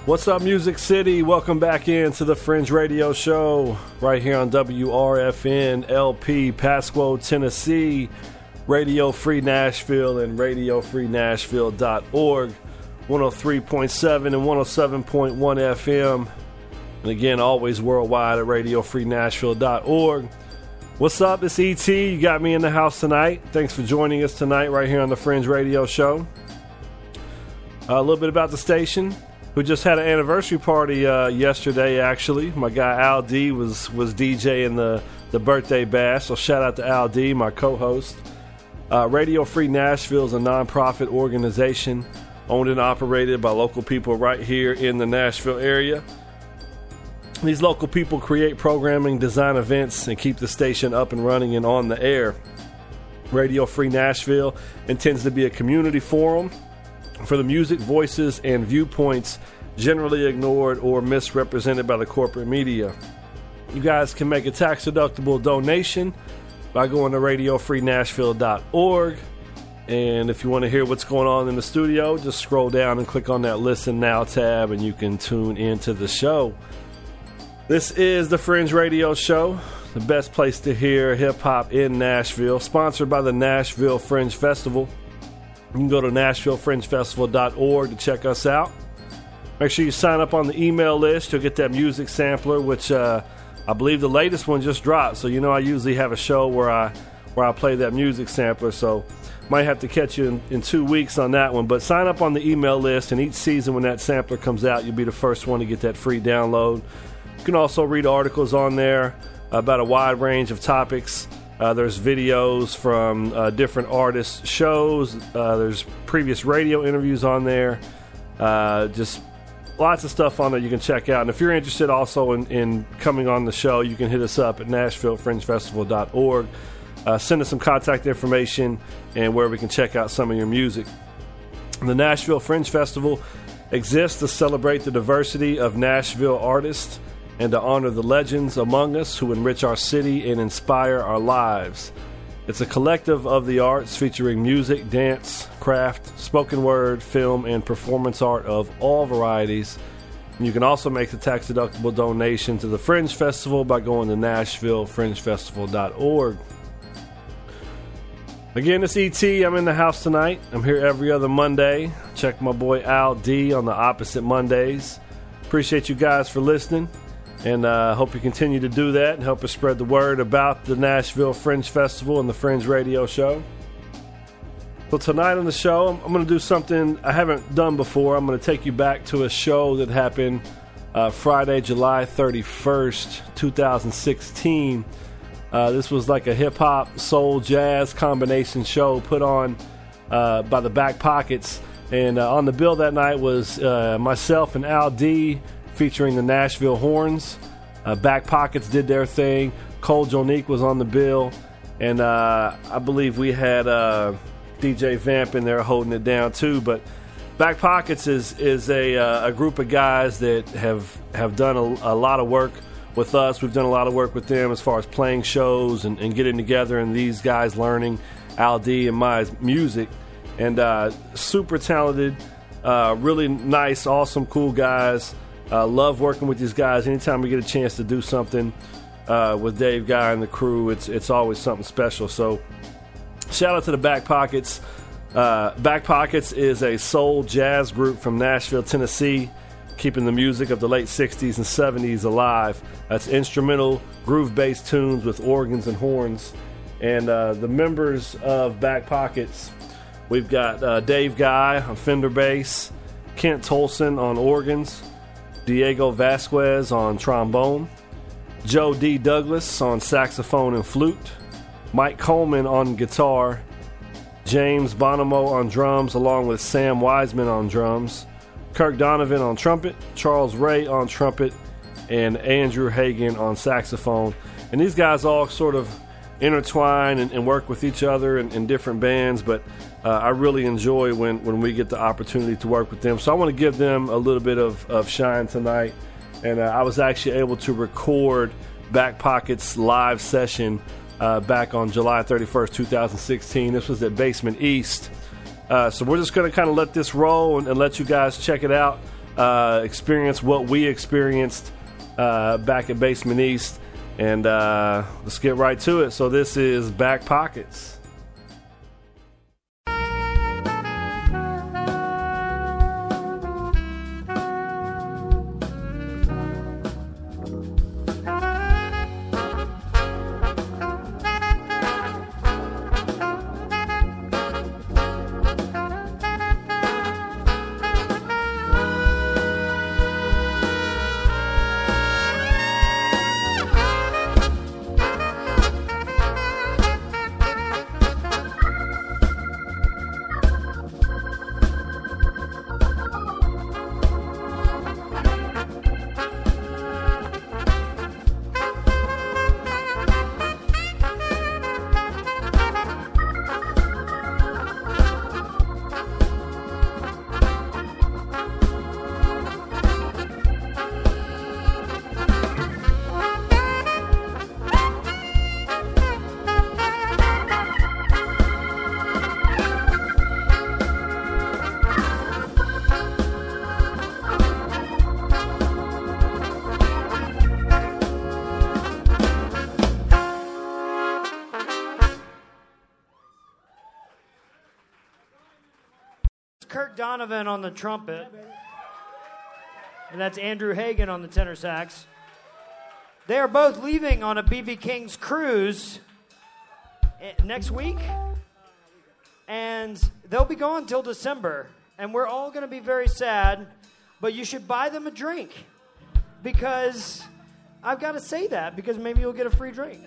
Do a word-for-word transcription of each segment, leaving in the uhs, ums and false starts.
What's up, Music City? Welcome back into the Fringe Radio Show right here on W R F N L P, Pasquo, Tennessee, Radio Free Nashville, and radio free nashville dot org, one oh three point seven and one oh seven point one F M, and again, always worldwide at radio free nashville dot org. What's up? It's E T. You got me in the house tonight. Thanks for joining us tonight right here on the Fringe Radio Show. Uh, a little bit about the station. We just had an anniversary party uh, yesterday, actually. My guy Al D was, was DJing the, the birthday bash, so shout out to Al D, my co-host. Uh, Radio Free Nashville is a nonprofit organization owned and operated by local people right here in the Nashville area. These local people create programming, design events, and keep the station up and running and on the air. Radio Free Nashville intends to be a community forum for the music, voices, and viewpoints generally ignored or misrepresented by the corporate media. You guys can make a tax-deductible donation by going to radio free nashville dot org. And if you want to hear what's going on in the studio, just scroll down and click on that Listen Now tab, and you can tune into the show. This is the Fringe Radio Show, the best place to hear hip-hop in Nashville, sponsored by the Nashville Fringe Festival. You can go to nashville fringe festival dot org to check us out. Make sure you sign up on the email list. You'll get that music sampler, which uh, I believe the latest one just dropped. So you know I usually have a show where I where I play that music sampler. So might have to catch you in, in two weeks on that one. But sign up on the email list, and each season when that sampler comes out, you'll be the first one to get that free download. You can also read articles on there about a wide range of topics. Uh, there's videos from uh, different artists' shows. Uh, there's previous radio interviews on there. Uh, just lots of stuff on there you can check out. And if you're interested also in, in coming on the show, you can hit us up at nashville fringe festival dot org. Uh, send us some contact information and where we can check out some of your music. The Nashville Fringe Festival exists to celebrate the diversity of Nashville artists and to honor the legends among us who enrich our city and inspire our lives. It's a collective of the arts featuring music, dance, craft, spoken word, film, and performance art of all varieties. And you can also make the tax-deductible donation to the Fringe Festival by going to nashville fringe festival dot org. Again, it's E T. I'm in the house tonight. I'm here every other Monday. Check my boy Al D on the opposite Mondays. Appreciate you guys for listening. And I uh, hope you continue to do that and help us spread the word about the Nashville Fringe Festival and the Fringe Radio Show. So tonight on the show, I'm, I'm going to do something I haven't done before. I'm going to take you back to a show that happened uh, Friday, July thirty-first, twenty sixteen. Uh, this was like a hip-hop, soul, jazz combination show put on uh, by the Back Pockets. And uh, on the bill that night was uh, myself and Al D, featuring the Nashville Horns. Uh, Back Pockets did their thing. Cole Jonique was on the bill. And uh, I believe we had uh, D J Vamp in there holding it down too. But Back Pockets is is a, uh, a group of guys that have, have done a, a lot of work with us. We've done a lot of work with them as far as playing shows and, and getting together, and these guys learning Al D and my music. And uh, super talented, uh, really nice, awesome, cool guys. Uh, love working with these guys. Anytime we get a chance to do something uh, with Dave Guy and the crew, it's it's always something special. So shout out to the Back Pockets. Uh, Back Pockets is a soul jazz group from Nashville, Tennessee, keeping the music of the late sixties and seventies alive. That's instrumental, groove-based tunes with organs and horns. And uh, the members of Back Pockets, we've got uh, Dave Guy on Fender bass, Kent Tolson on organs, Diego Vasquez on trombone, Joe D. Douglas on saxophone and flute, Mike Coleman on guitar, James Bonomo on drums along with Sam Wiseman on drums, Kirk Donovan on trumpet, Charles Ray on trumpet, and Andrew Hagan on saxophone. And these guys all sort of intertwine and, and work with each other in, in different bands, but uh, I really enjoy when, when we get the opportunity to work with them. So I want to give them a little bit of, of shine tonight. And uh, I was actually able to record Back Pockets live session uh, back on July thirty-first, twenty sixteen. This was at Basement East. Uh, so we're just going to kind of let this roll and, and let you guys check it out. uh, experience what we experienced uh, back at Basement East. And uh, let's get right to it. So this is Back Pockets. Kirk Donovan on the trumpet, and that's Andrew Hagen on the tenor sax. They are both leaving on a B B King's cruise next week, and they'll be gone till December, and we're all going to be very sad, but you should buy them a drink, because I've got to say that, because maybe you'll get a free drink.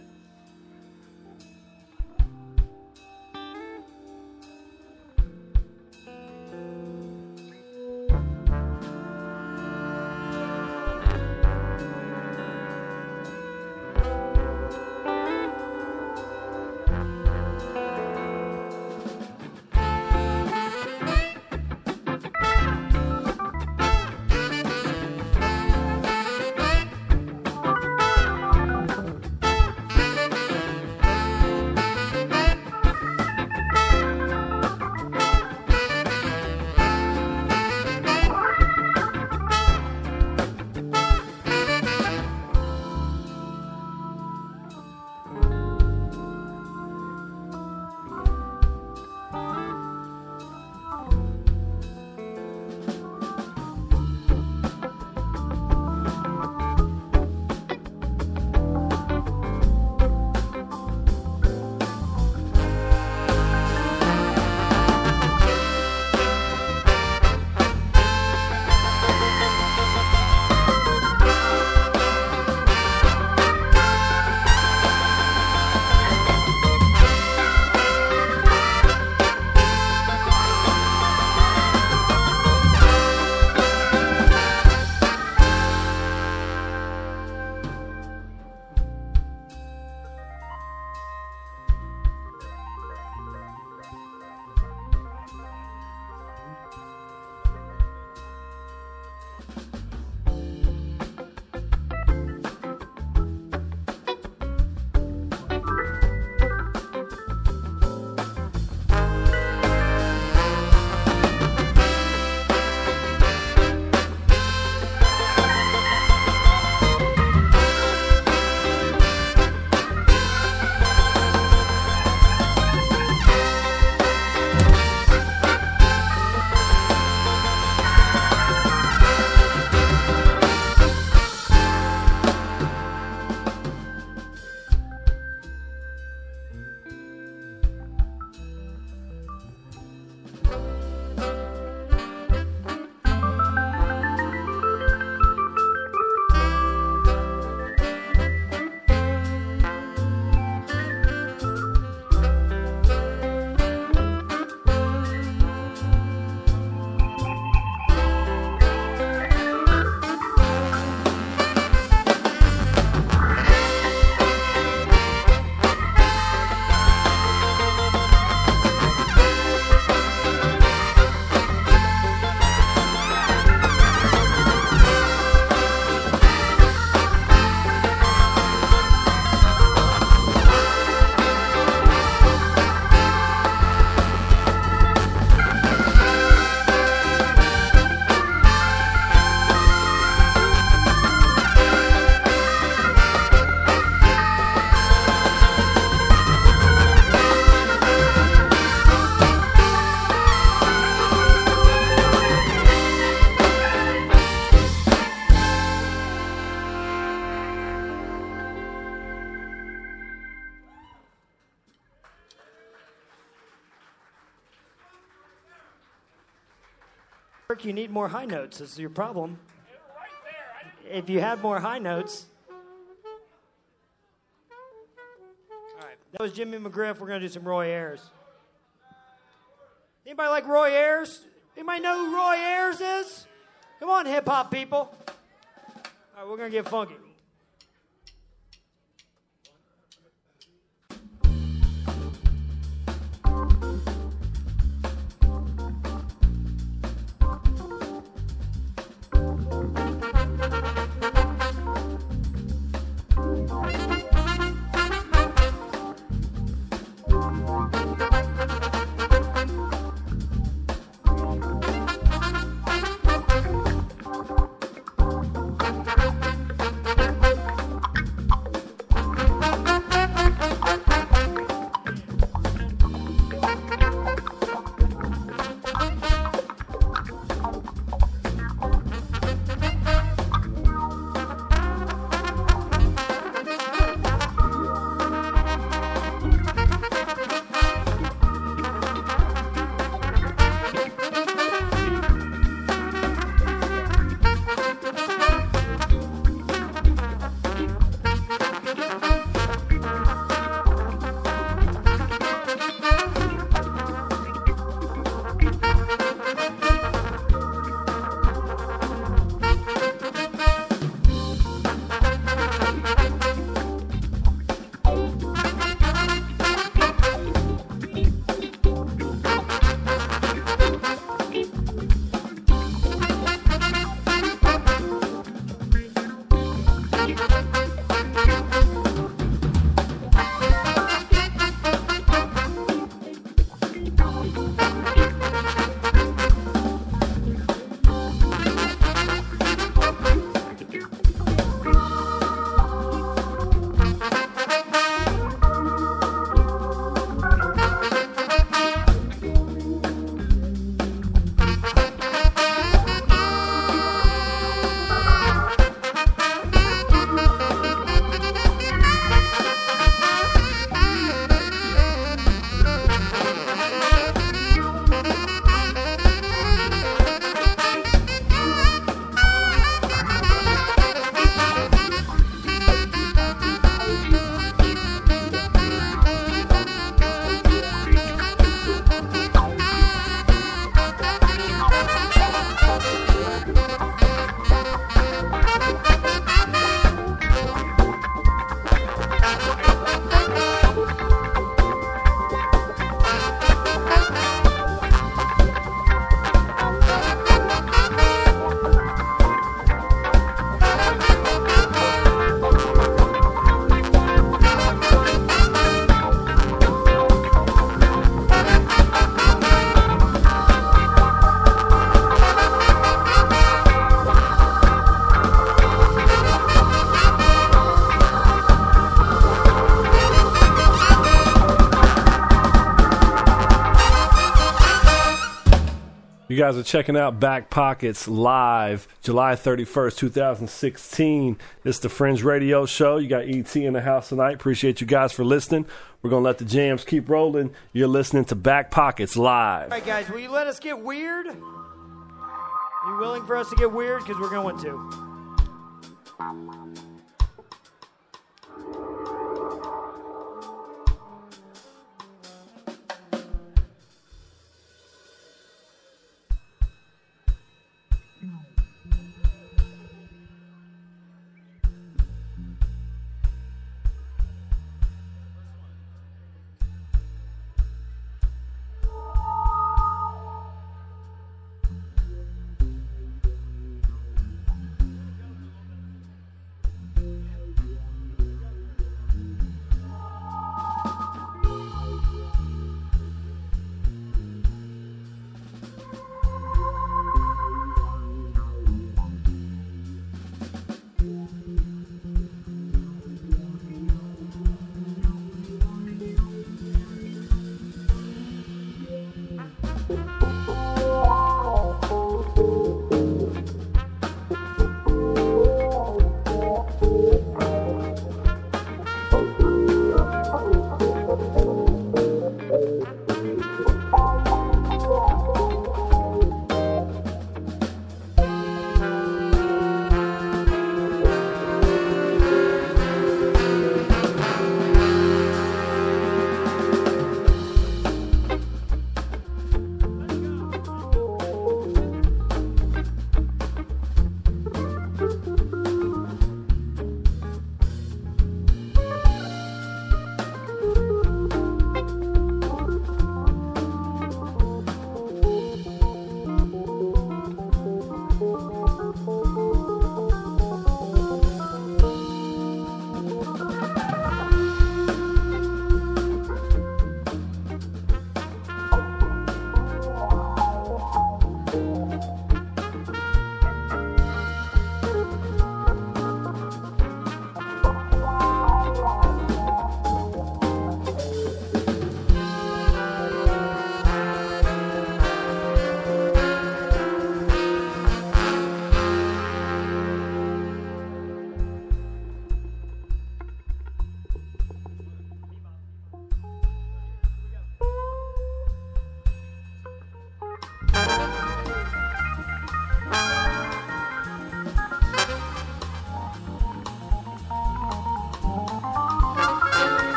You need more high notes. This is your problem. If you had more high notes. All right. That was Jimmy McGriff. We're going to do some Roy Ayers. Anybody like Roy Ayers? Anybody know who Roy Ayers is? Come on, hip-hop people. All right, we're going to get funky. You guys are checking out Back Pockets live, July thirty-first, twenty sixteen. This is the Fringe Radio Show. You got E T in the house tonight. Appreciate you guys for listening. We're going to let the jams keep rolling. You're listening to Back Pockets live. All right, guys, will you let us get weird? Are you willing for us to get weird? Because we're going to.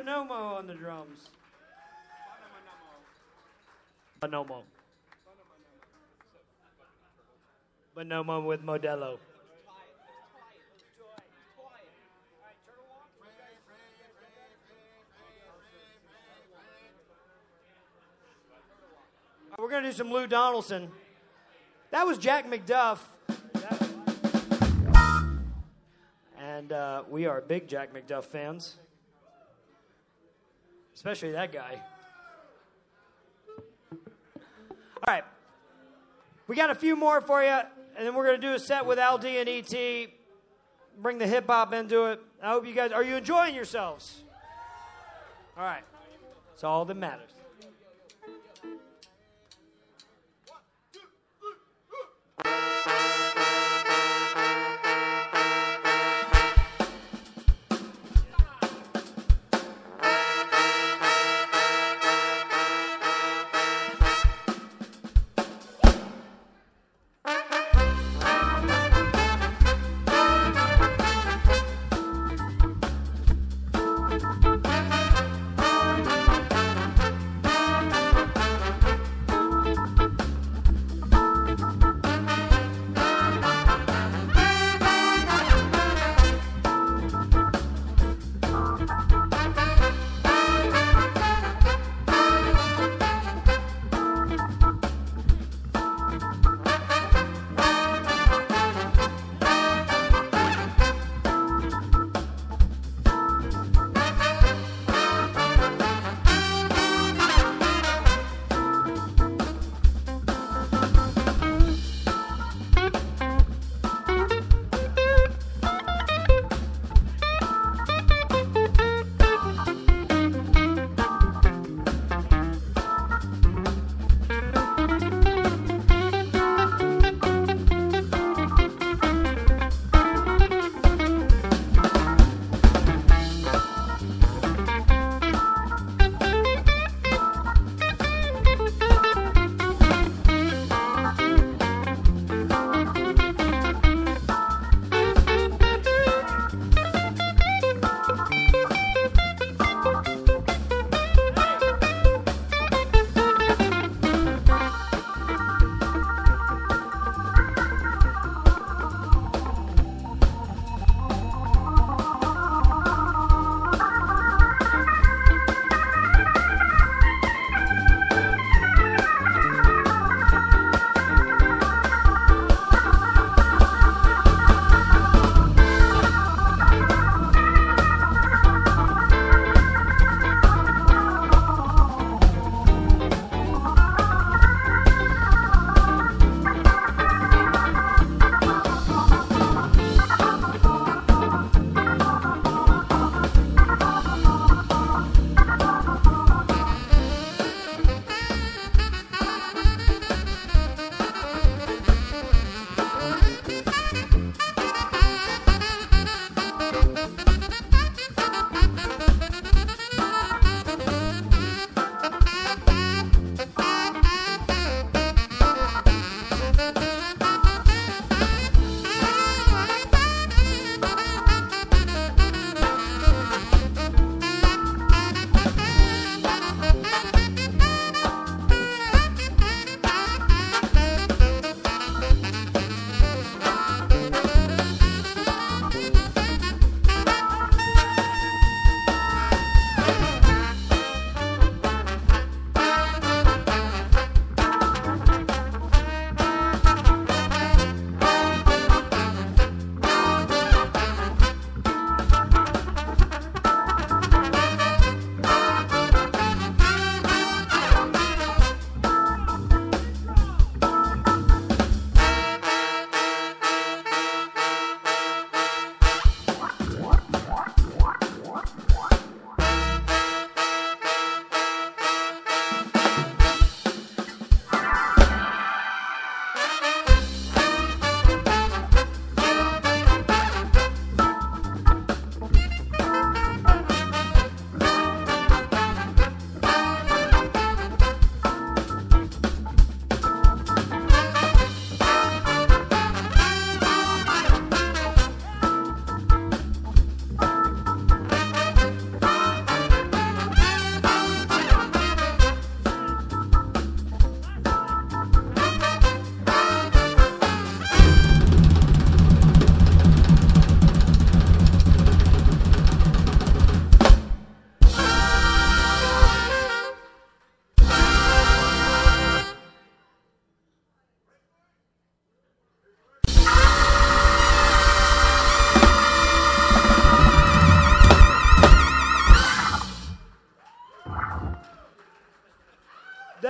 Bonomo on the drums. Bonomo. Bonomo with Modelo. We're going to do some Lou Donaldson. That was Jack McDuff. And uh, we are big Jack McDuff fans. Especially that guy. All right. We got a few more for you, and then we're going to do a set with Al D and E T. Bring the hip-hop into it. I hope you guys, are you enjoying yourselves? All right. It's all that matters.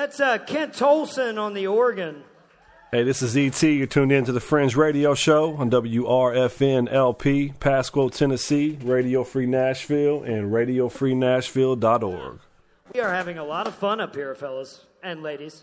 That's uh, Kent Tolson on the organ. Hey, this is E T. You're tuned in to the Fringe Radio Show on W R F N L P, Pasco, Tennessee, Radio Free Nashville, and radio free nashville dot org. We are having a lot of fun up here, fellas and ladies.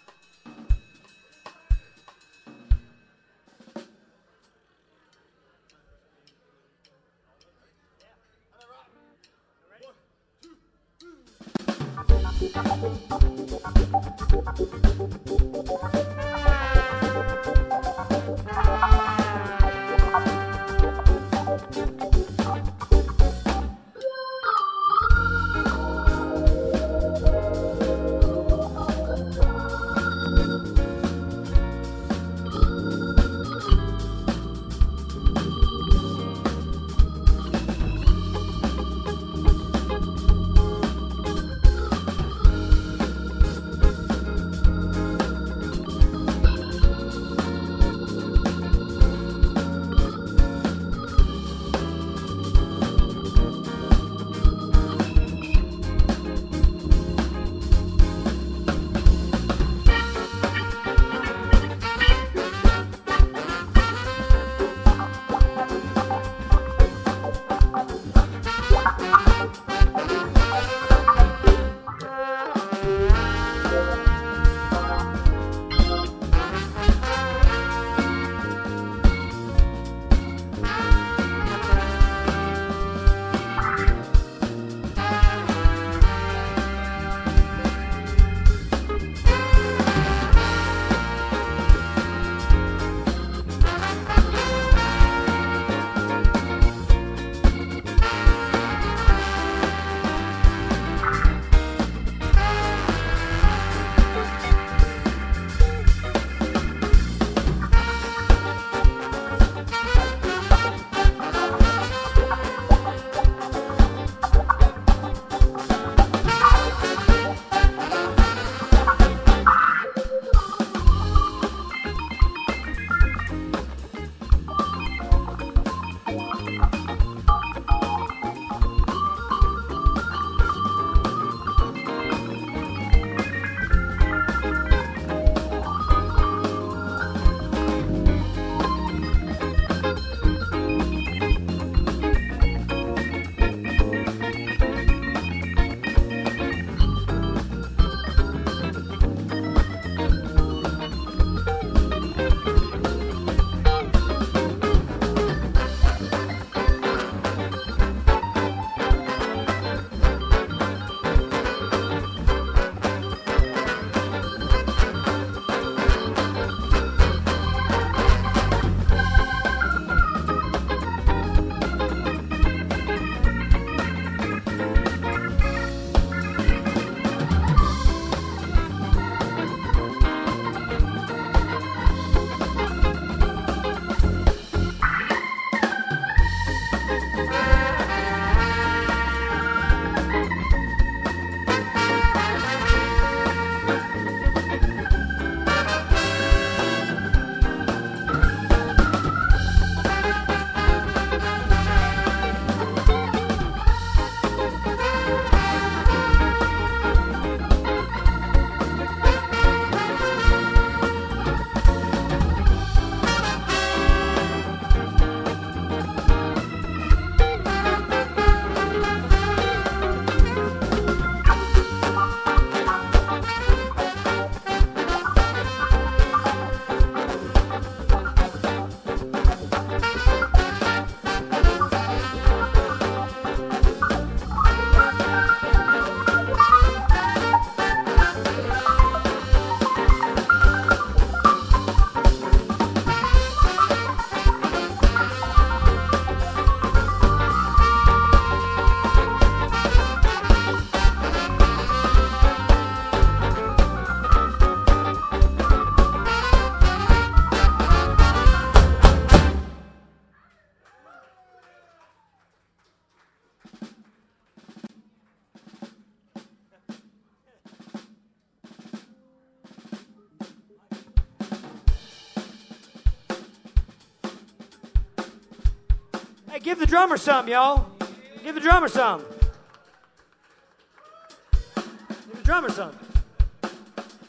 Hey, give the drummer some, y'all. Give the drummer some. Give the drummer some.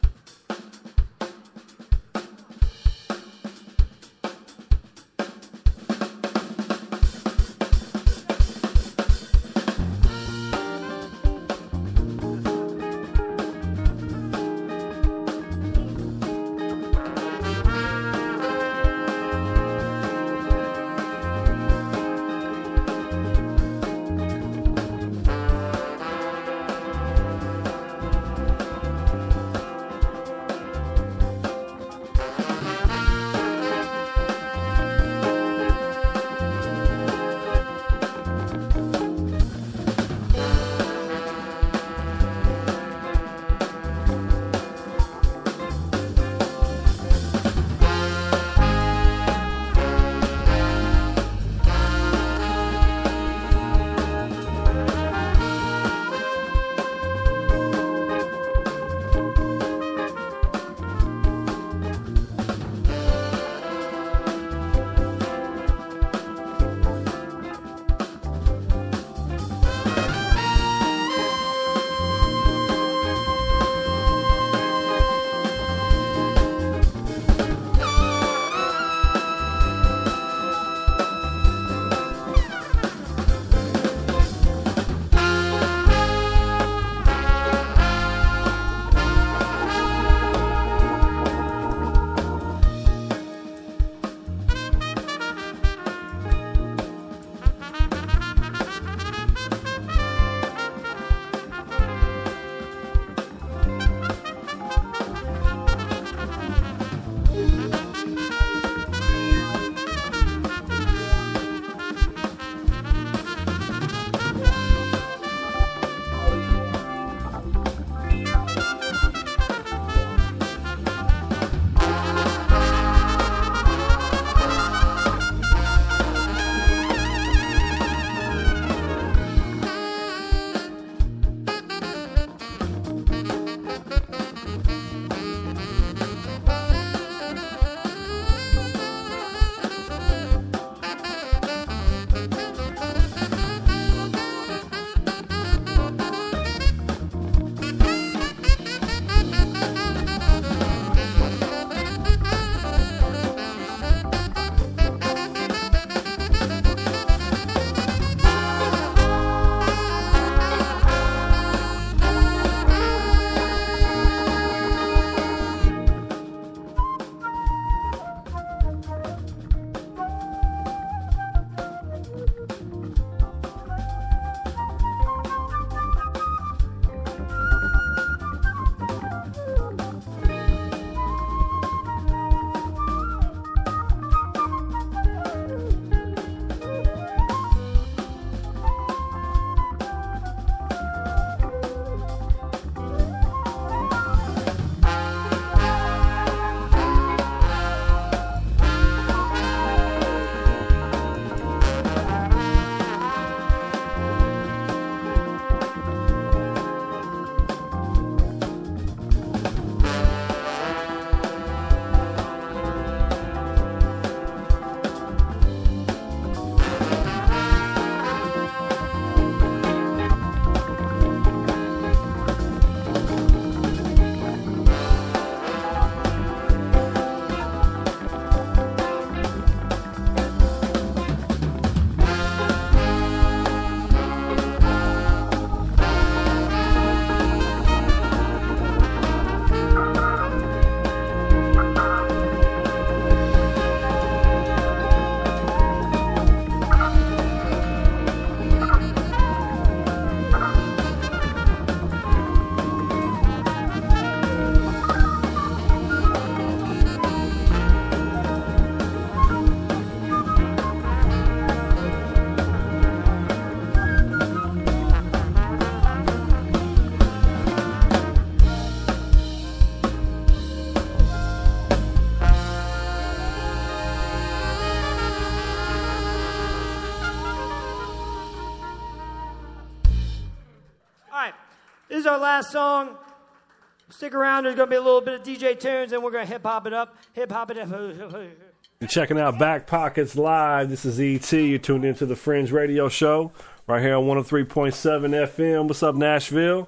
is our last song. Stick around. There's going to be a little bit of D J tunes, and we're going to hip-hop it up. Hip-hop it up. You're checking out Back Pockets Live. This is E T. You're tuned into the Fringe Radio Show right here on one oh three point seven F M. What's up, Nashville?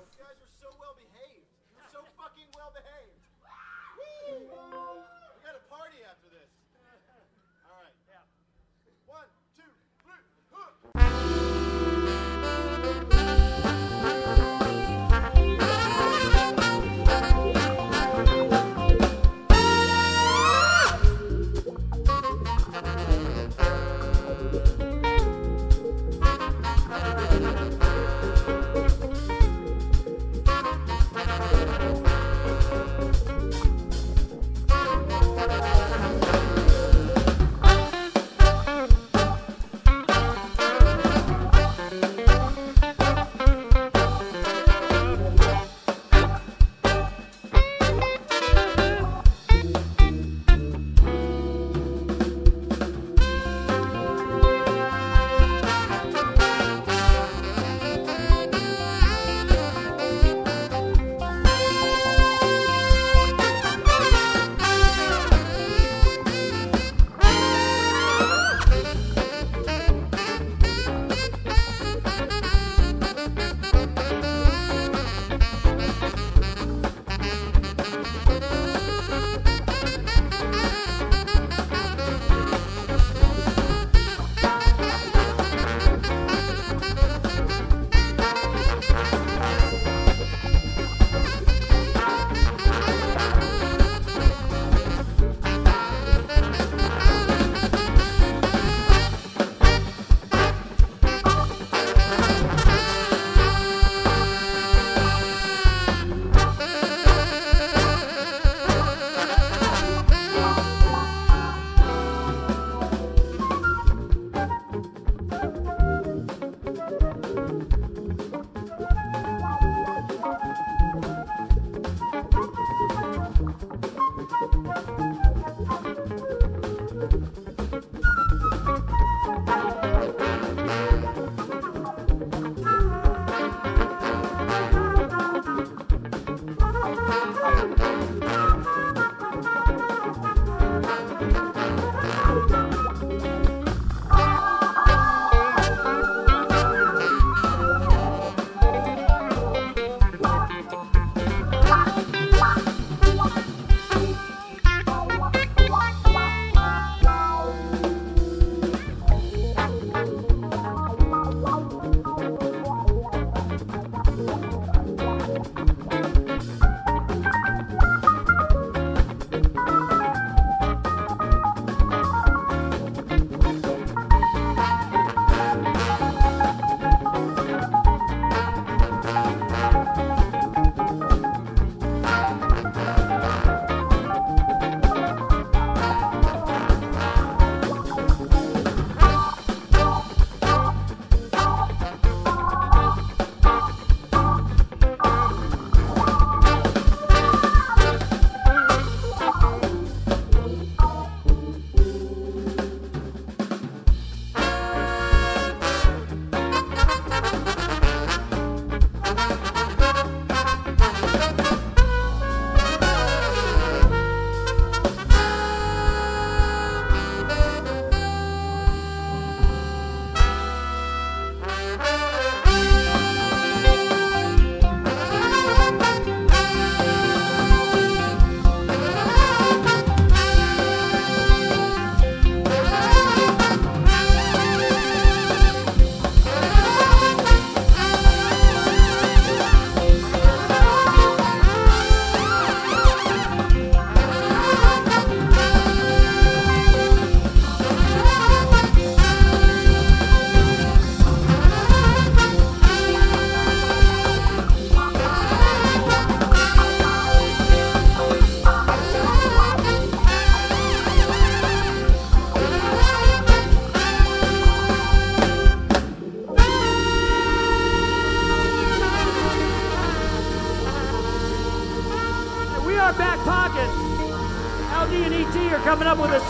coming up with us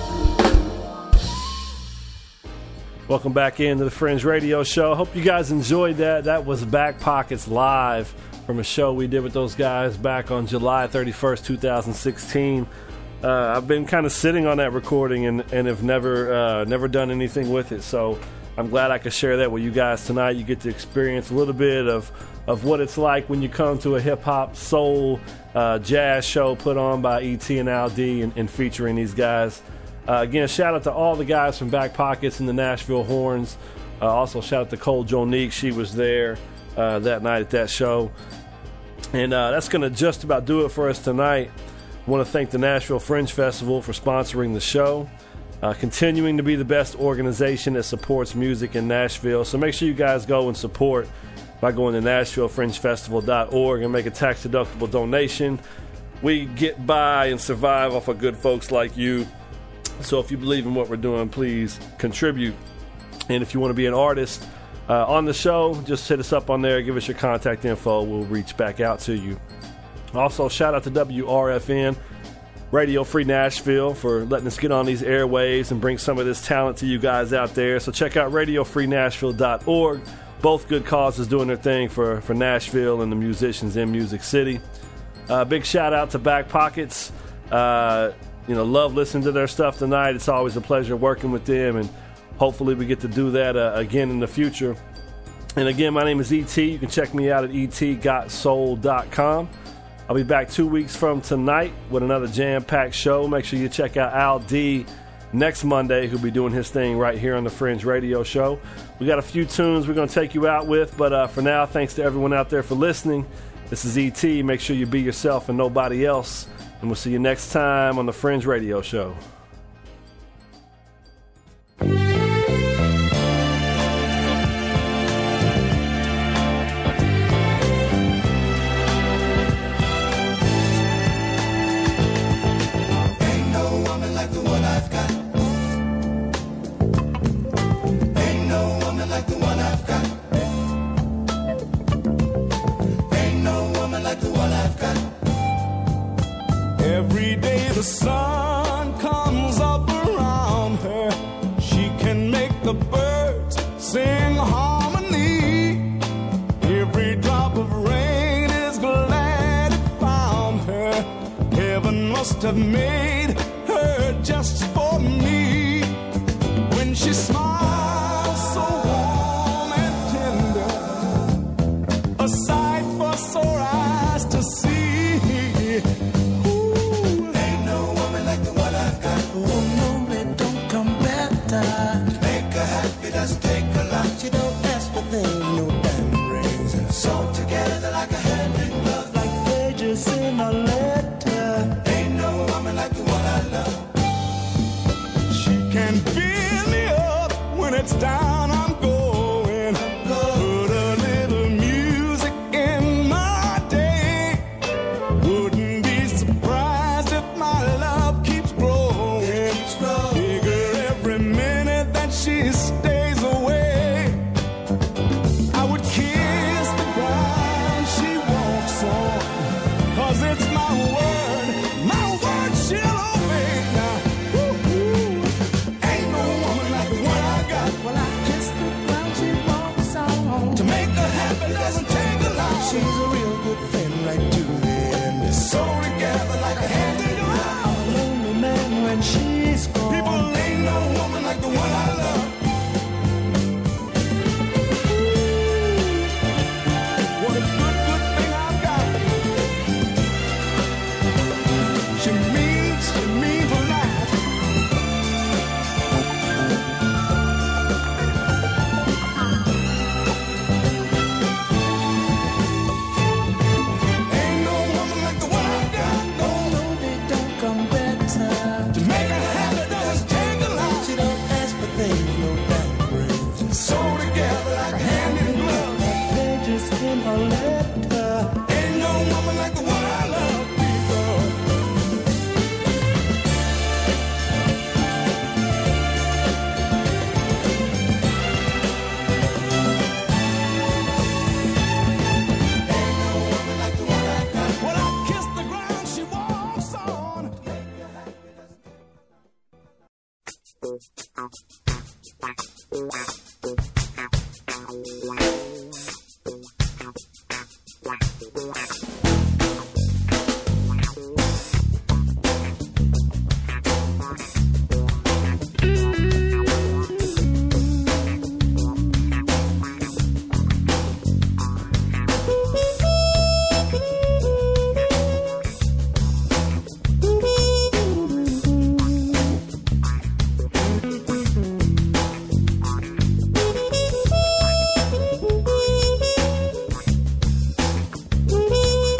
soon. Welcome back into the Fringe Radio Show. Hope you guys enjoyed that. That was Back Pockets Live from a show we did with those guys back on July thirty-first, twenty sixteen. Uh, I've been kind of sitting on that recording and, and have never uh, never done anything with it. So I'm glad I could share that with you guys tonight. You get to experience a little bit of, of what it's like when you come to a hip-hop, soul, uh, jazz show put on by E T and Al D and, and featuring these guys. Uh, again, shout out to all the guys from Back Pockets and the Nashville Horns. Uh, also, shout out to Cole Jonique. She was there uh, that night at that show. And uh, that's going to just about do it for us tonight. I want to thank the Nashville Fringe Festival for sponsoring the show, uh, continuing to be the best organization that supports music in Nashville. So make sure you guys go and support by going to nashville fringe festival dot org and make a tax-deductible donation. We get by and survive off of good folks like you. So if you believe in what we're doing, please contribute. And if you want to be an artist uh, on the show, just hit us up on there. Give us your contact info. We'll reach back out to you. Also, shout out to W R F N, Radio Free Nashville, for letting us get on these airwaves and bring some of this talent to you guys out there. So check out radio free nashville dot org. Both good causes doing their thing for, for Nashville and the musicians in Music City. Uh, big shout out to Back Pockets. Uh, you know, love listening to their stuff tonight. It's always a pleasure working with them, and hopefully we get to do that uh, again in the future. And again, my name is E T. You can check me out at e t got soul dot com. I'll be back two weeks from tonight with another jam-packed show. Make sure you check out Al D next Monday, who'll be doing his thing right here on the Fringe Radio Show. We got a few tunes we're going to take you out with, but uh, for now, thanks to everyone out there for listening. This is E T. Make sure you be yourself and nobody else. And we'll see you next time on the Fringe Radio Show. Every day the sun comes up around her. She can make the birds sing harmony. Every drop of rain is glad it found her. Heaven must have made her just for me. When she smiles so warm and tender, a sight for sore eyes to see. Doesn't take a lot. She don't ask for things, no diamond rings. Sewn together like a hand in glove, like pages in a letter. Ain't no woman like the one I love. She can fill me up when it's down. I'm going. I'm going. Put a little music in my day. Wouldn't be surprised if my love keeps growing. It keeps growing. Figure every minute that she's she's a real good friend right to the end. So together like a hand in glove. I'm a lonely man when she's gone. People, ain't no woman like the one I love. What a good, good thing I've got. She means, she means a lot. Thank you.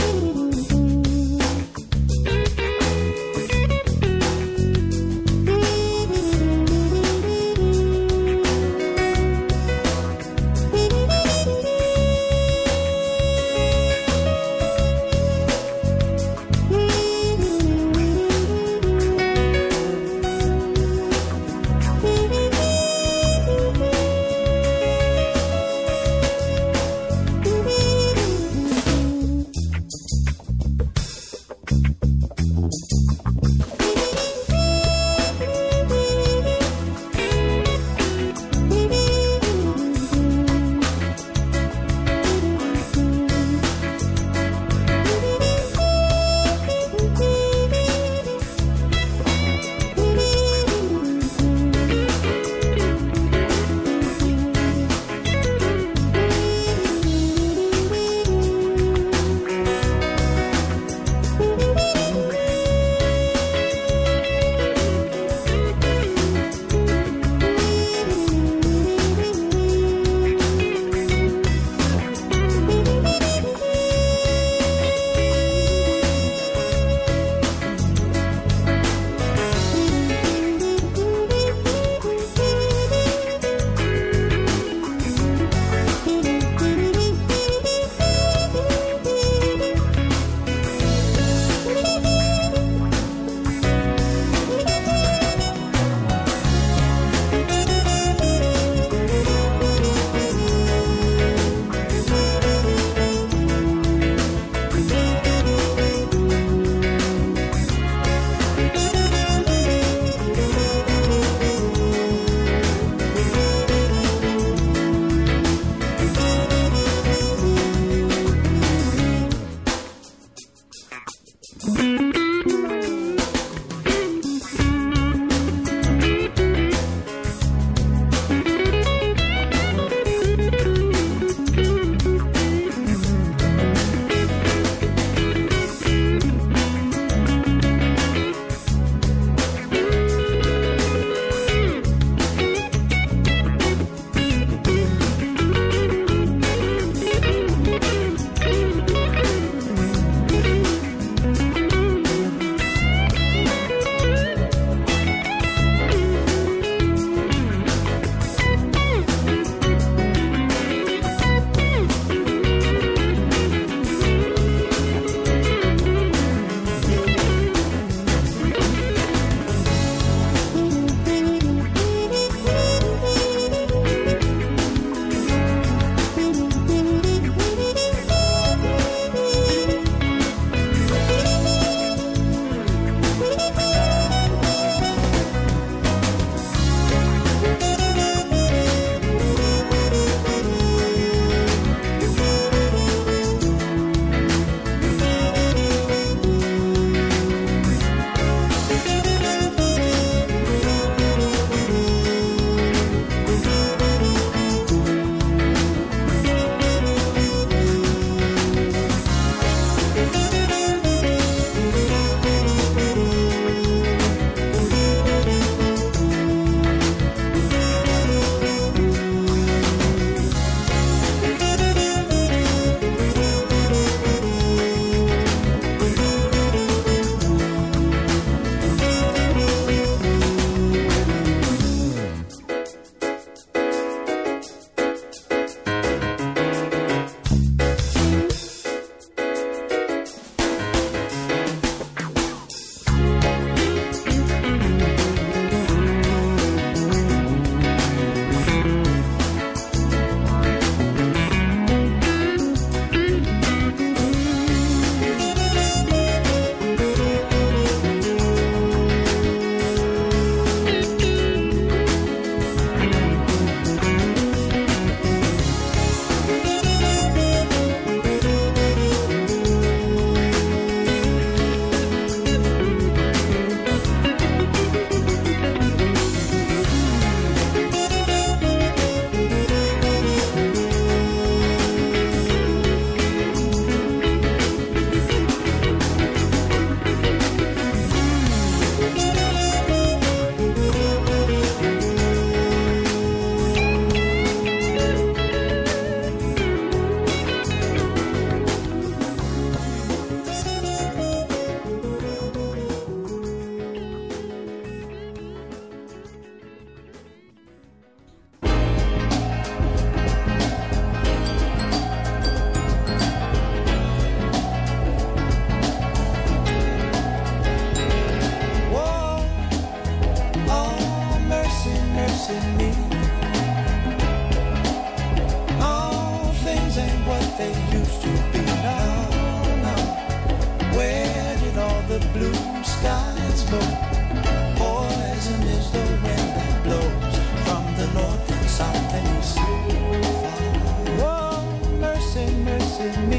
skies low. Poison is the wind that blows from the north and south and east. Oh, mercy, mercy me.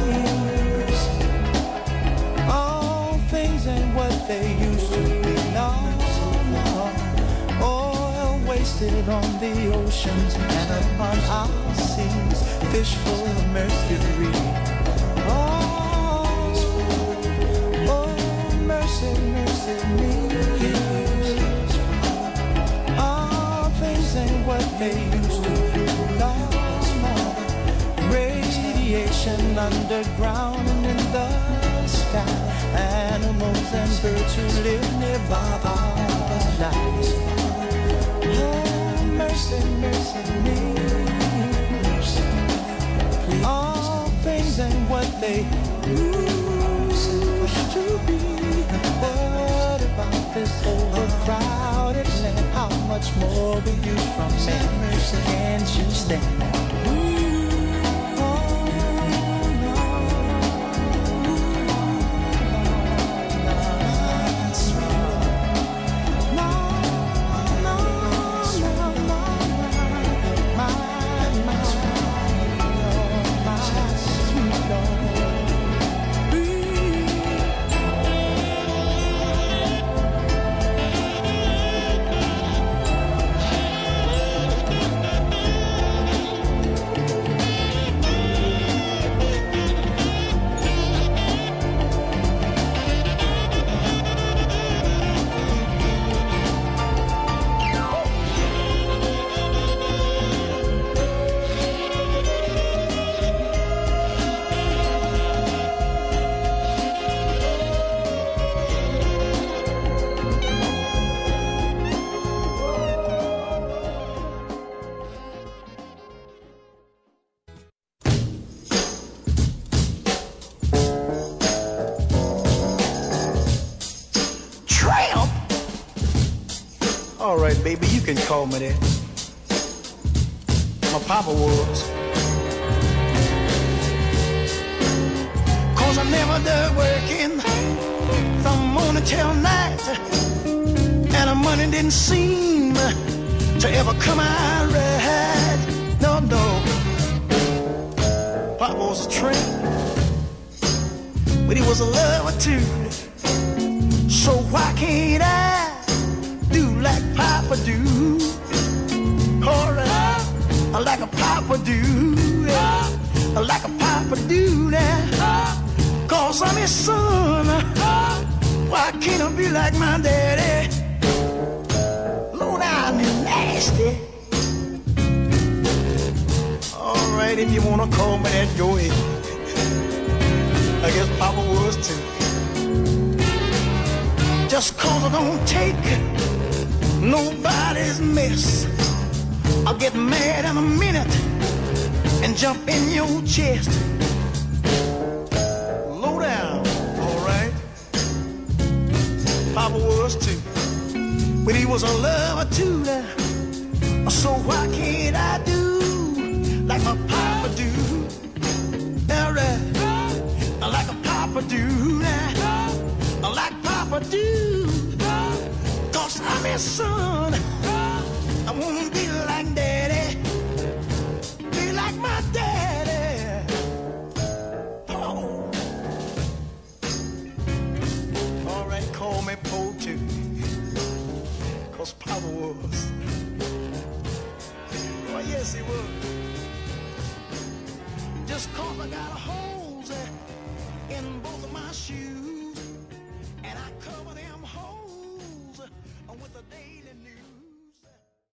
All things ain't what they used to be. No, no. Oil wasted on the oceans and upon our seas. Fish full of mercury. Oh, oh, mercy, mercy me. All things ain't what they used to be. No, no. Radiation underground and in the sky. Animals and birds who live nearby are alive. Oh, mercy, mercy me. All things ain't what they used to be. What about this overcrowded land? How much more will you from me? Can't you stand that? All right, baby, you can call me that. My papa was. Cause I never done working from morning till night. And the money didn't seem to ever come out right. No, no. Papa was a tramp, but he was a lover too. So why can't I do like Papa do? Alright, like a Papa do, like a Papa do now. Cause I'm his son. Why can't I be like my daddy? Low down and nasty. Alright, if you wanna call me that, go ahead. I guess Papa was too. Just cause I don't take nobody's mess, I'll get mad in a minute and jump in your chest. Low down, alright. Papa was too, but he was a lover too now. So why can't I do like my Papa do? Alright, like a Papa do now, like Papa do. Cause I'm his son. I wanna be like daddy, be like my daddy. Oh. Alright, call me Po too. Cause Papa was. Oh yes, he was. Just cause I got holes in both of my shoes, and I cover them holes with a day.